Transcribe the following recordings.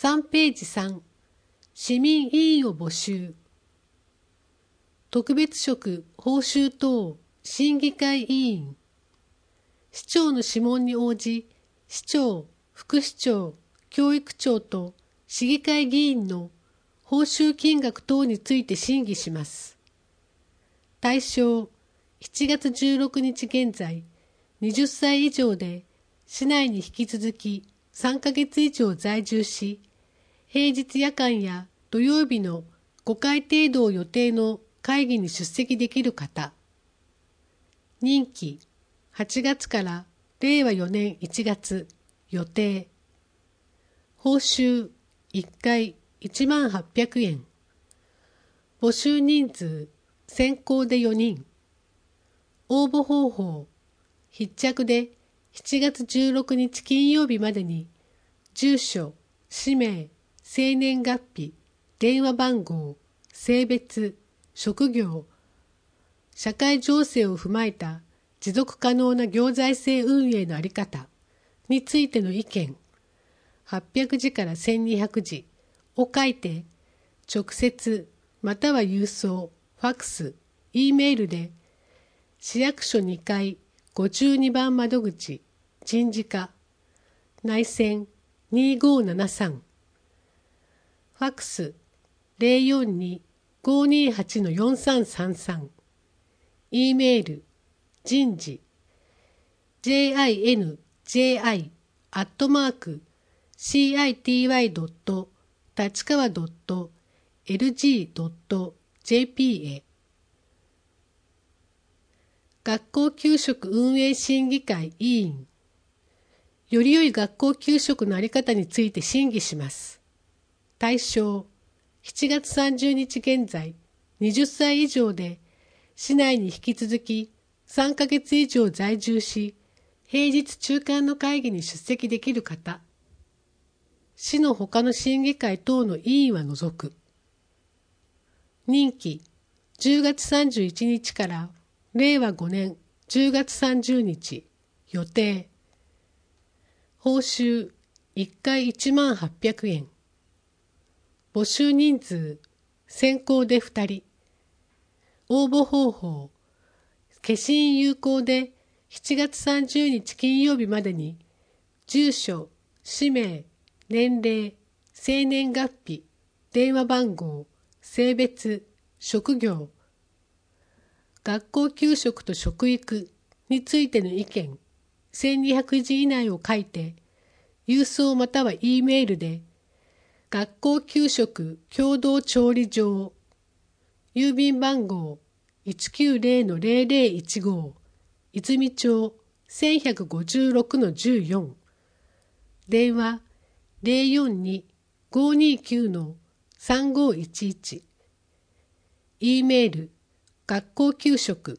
3ページ3、市民委員を募集。特別職報酬等審議会委員。市長の諮問に応じ、市長、副市長、教育長と市議会議員の報酬金額等について審議します。対象、7月16日現在、20歳以上で、市内に引き続き3ヶ月以上在住し、平日夜間や土曜日の5回程度を予定の会議に出席できる方。任期、8月から令和4年1月、予定。報酬、1回18,000円。募集人数、先行で4人。応募方法、必着で7月16日金曜日までに、住所、氏名、生年月日、電話番号、性別、職業、社会情勢を踏まえた持続可能な行財政運営の在り方についての意見、800字から1200字を書いて、直接または郵送、ファックス、Eメールで、市役所2階52番窓口、人事課、内線2573、ファックス 042-528-4333、Eメール、人事、jinji@city.立川.lg.jp へ。学校給食運営審議会委員。より良い学校給食の在り方について審議します。対象、7月30日現在、20歳以上で、市内に引き続き3ヶ月以上在住し、平日中間の会議に出席できる方。市の他の審議会等の委員は除く。任期、10月31日から令和5年10月30日、予定。報酬、1回18,000円。募集人数、先行で2人。応募方法、消印有効で7月30日金曜日までに、住所、氏名、年齢、生年月日、電話番号、性別、職業、学校給食と食育についての意見、1200字以内を書いて、郵送または E メールで、学校給食共同調理場、郵便番号 190-0015、泉町 1156-14、電話 042-529-3511、E メール、学校給食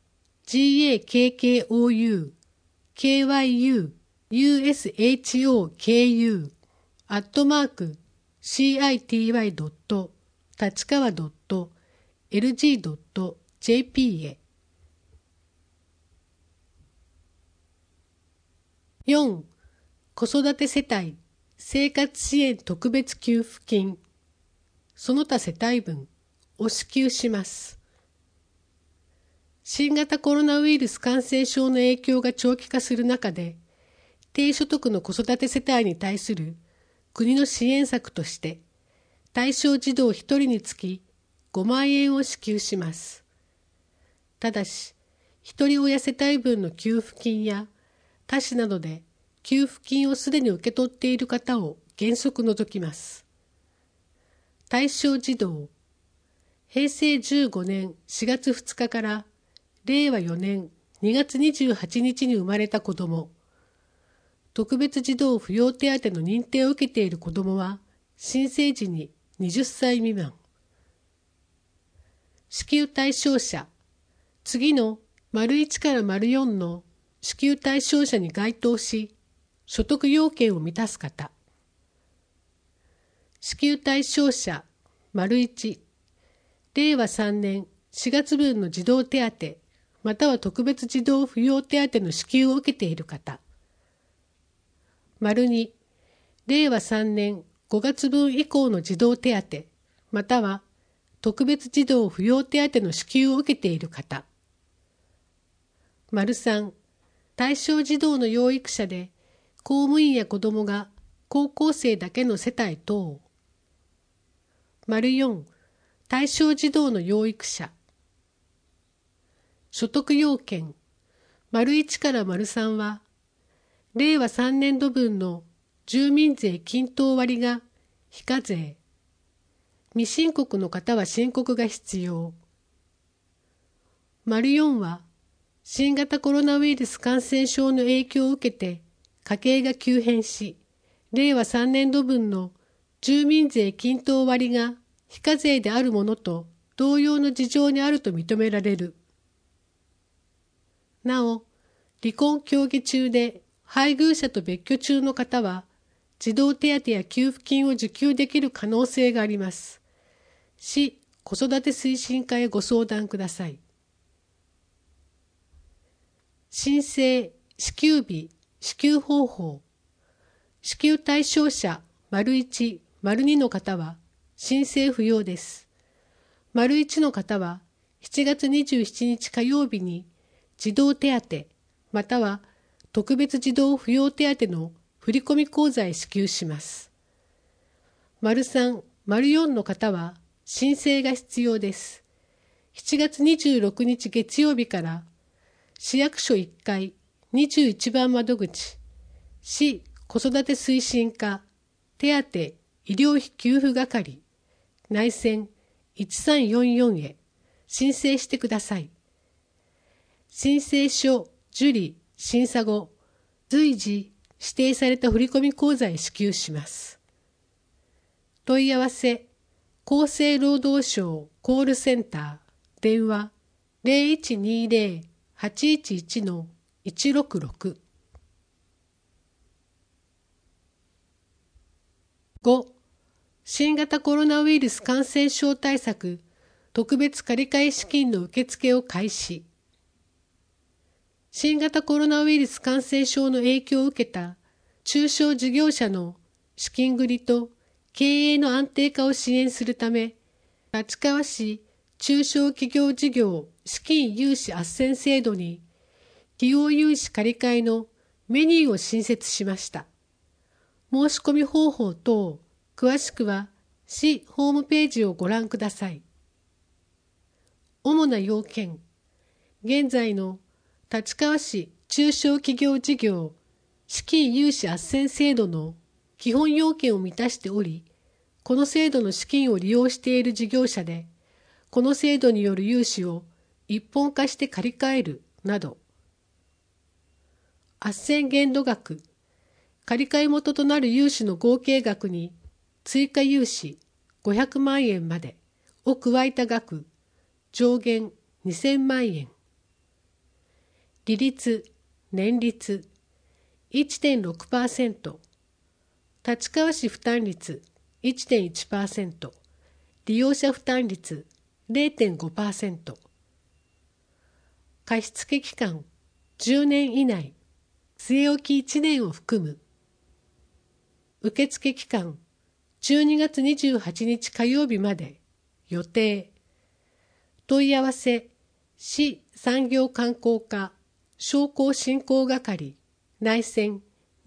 gakoukyushoku@city.立川.lg.jp へ。4. 子育て世帯生活支援特別給付金その他世帯分を支給します。新型コロナウイルス感染症の影響が長期化する中で、低所得の子育て世帯に対する国の支援策として、対象児童1人につき5万円を支給します。ただし、一人親世帯分の給付金や他市などで給付金をすでに受け取っている方を原則除きます。対象児童、平成15年4月2日から令和4年2月28日に生まれた子ども、特別児童扶養手当の認定を受けている子どもは、申請時に20歳未満。支給対象者、次の1から4の支給対象者に該当し、所得要件を満たす方。支給対象者、1、令和3年4月分の児童手当、または特別児童扶養手当の支給を受けている方。2、令和3年 5月分以降の児童手当、または特別児童扶養手当の支給を受けている方。3、対象児童の養育者で公務員や子どもが高校生だけの世帯等。4、対象児童の養育者。所得要件。1から3は、令和3年度分の住民税均等割が非課税。未申告の方は申告が必要。4は、新型コロナウイルス感染症の影響を受けて家計が急変し、令和3年度分の住民税均等割が非課税であるものと同様の事情にあると認められる。なお、離婚協議中で配偶者と別居中の方は、児童手当や給付金を受給できる可能性があります。市子育て推進課へご相談ください。申請、支給日、支給方法。支給対象者1、2の方は申請不要です。1の方は7月27日火曜日に児童手当または特別児童扶養手当の振込口座へ支給します。3、4の方は申請が必要です。7月26日月曜日から市役所1階21番窓口、市子育て推進課手当医療費給付係内線1344へ申請してください。申請書受理審査後、随時指定された振込口座へ支給します。問い合わせ、厚生労働省コールセンター、電話0120-811-166。5、新型コロナウイルス感染症対策特別借換資金の受付を開始。新型コロナウイルス感染症の影響を受けた中小事業者の資金繰りと経営の安定化を支援するため、立川市中小企業事業資金融資斡旋制度に企業融資借換のメニューを新設しました。申し込み方法等、詳しくは市ホームページをご覧ください。主な要件。現在の立川市中小企業事業資金融資斡旋制度の基本要件を満たしており、この制度の資金を利用している事業者で、この制度による融資を一本化して借り換えるなど、斡旋限度額、借換元となる融資の合計額に追加融資500万円までを加えた額、上限2000万円。利率、年率 1.6%、立川市負担率 1.1%、利用者負担率 0.5%、貸付期間10年以内、据え置き1年を含む。受付期間12月28日火曜日まで予定。問い合わせ、市産業観光課商工振興係内線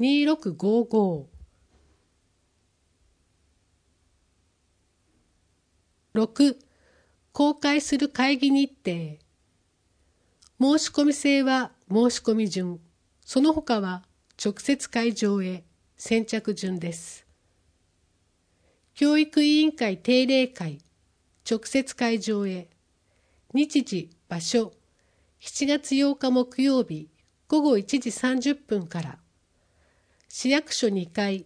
2655。6、公開する会議日程。申し込み制は申し込み順、その他は直接会場へ先着順です。教育委員会定例会、直接会場へ。日時、場所、7月8日木曜日午後1時30分から。市役所2階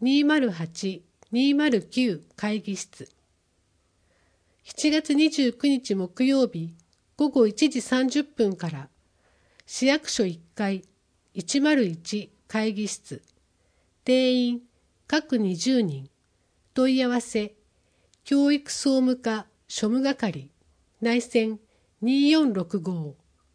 208-209会議室。7月29日木曜日午後1時30分から。市役所1階101会議室。定員各20人。問い合わせ、教育総務課庶務係内線2465。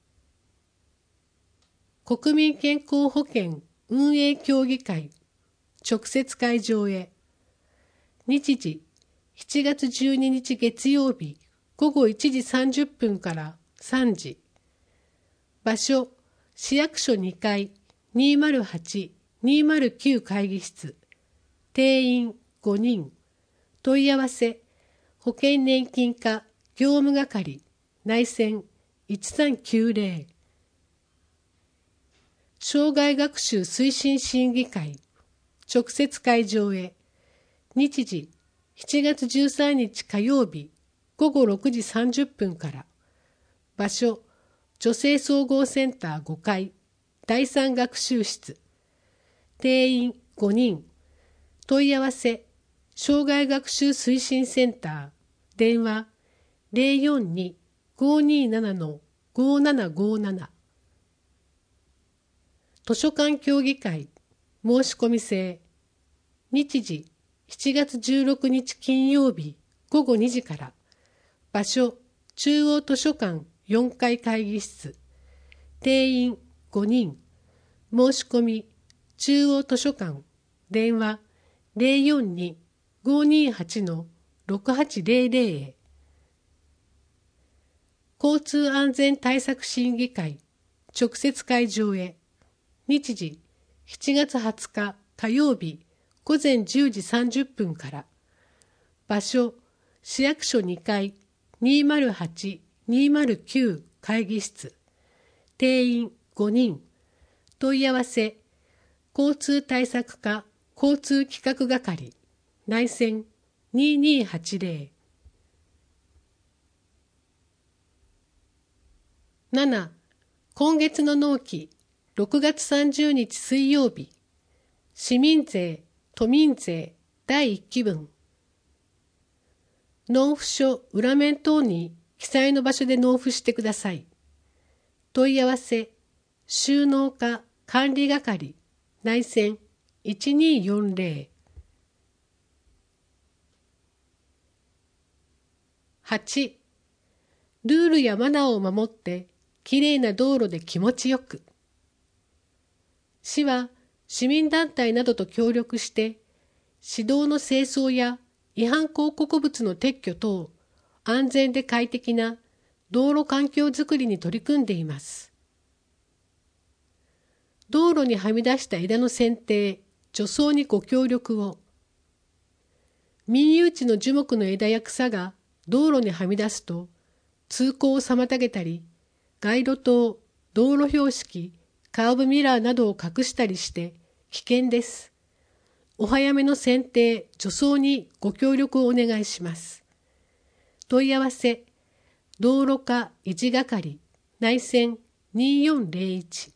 国民健康保険運営協議会直接会場へ。 日時7月12日月曜日午後1時30分から3時。場所、市役所2階208-209会議室。定員5人。問い合わせ、保険年金課業務係内線1390。障害学習推進審議会直接会場へ。日時7月13日火曜日午後6時30分から。場所、女性総合センター5階第3学習室。定員5人。問い合わせ、障害学習推進センター。電話042-527-5757。図書館協議会申し込み制。日時7月16日金曜日午後2時から。場所、中央図書館4階会議室。定員5人。申し込み、中央図書館。電話042-528-6800へ。交通安全対策審議会直接会場へ。日時7月20日火曜日午前10時30分から。場所、市役所2階208-209会議室。定員5人。問い合わせ、交通対策課交通企画係内線2280。7. 今月の納期6月30日水曜日。市民税、都民税第1期分。納付書裏面等に記載の場所で納付してください。問い合わせ、収納課管理係内線1240。8. ルールやマナーを守ってきれいな道路で気持ちよく。市は市民団体などと協力して市道の清掃や違反広告物の撤去等安全で快適な道路環境づくりに取り組んでいます。道路にはみ出した枝の剪定、除草にご協力を。民有地の樹木の枝や草が道路にはみ出すと通行を妨げたり、街路灯、道路標識、カーブミラーなどを隠したりして危険です。お早めの剪定、除草にご協力をお願いします。問い合わせ、道路課維持係内線2401。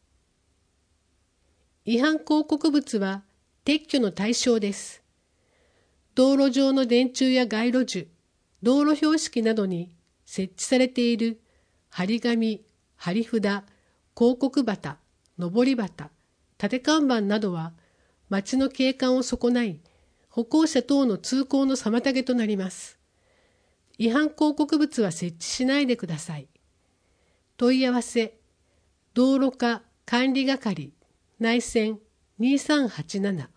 違反広告物は撤去の対象です。道路上の電柱や街路樹、道路標識などに設置されている張り紙、張り札、広告旗、上り旗、立看板などは街の景観を損ない歩行者等の通行の妨げとなります。違反広告物は設置しないでください。問い合わせ、道路課管理係内線2387。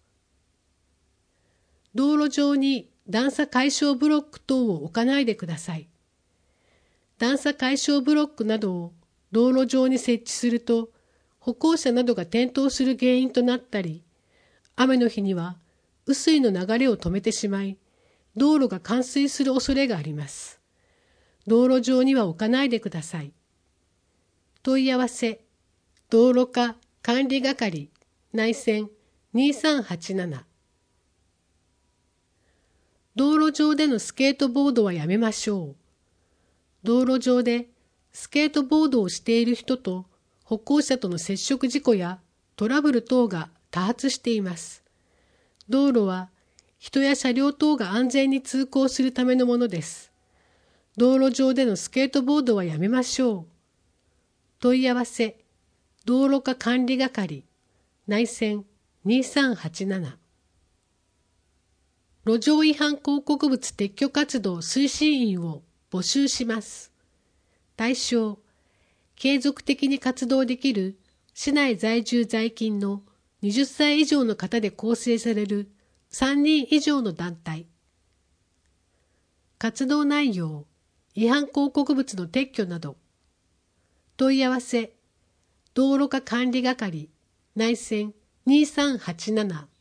道路上に段差解消ブロック等を置かないでください。段差解消ブロックなどを道路上に設置すると歩行者などが転倒する原因となったり、雨の日には雨水の流れを止めてしまい、道路が冠水する恐れがあります。道路上には置かないでください。問い合わせ、道路課管理係内線2387。道路上でのスケートボードはやめましょう。道路上でスケートボードをしている人と歩行者との接触事故やトラブル等が多発しています。道路は人や車両等が安全に通行するためのものです。道路上でのスケートボードはやめましょう。問い合わせ、道路課管理係内線2387。路上違反広告物撤去活動推進員を募集します。対象、継続的に活動できる市内在住在勤の20歳以上の方で構成される 3人以上の団体。活動内容、違反広告物の撤去など。問い合わせ、道路課管理係、内線2387